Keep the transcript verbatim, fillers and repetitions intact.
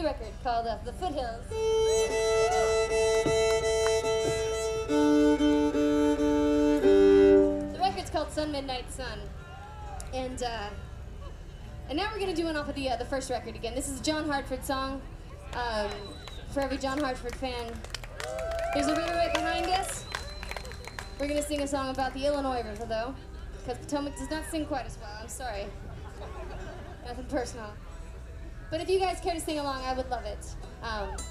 record called uh, The Foothills. The record's called Sun Midnight Sun. And uh, and now we're gonna do one off of the uh, the first record again. This is a John Hartford song. Um, for every John Hartford fan, there's a river right behind us. We're gonna sing a song about the Illinois River though, because Potomac does not sing quite as well. I'm sorry. Nothing personal. But if you guys care to sing along, I would love it. Um,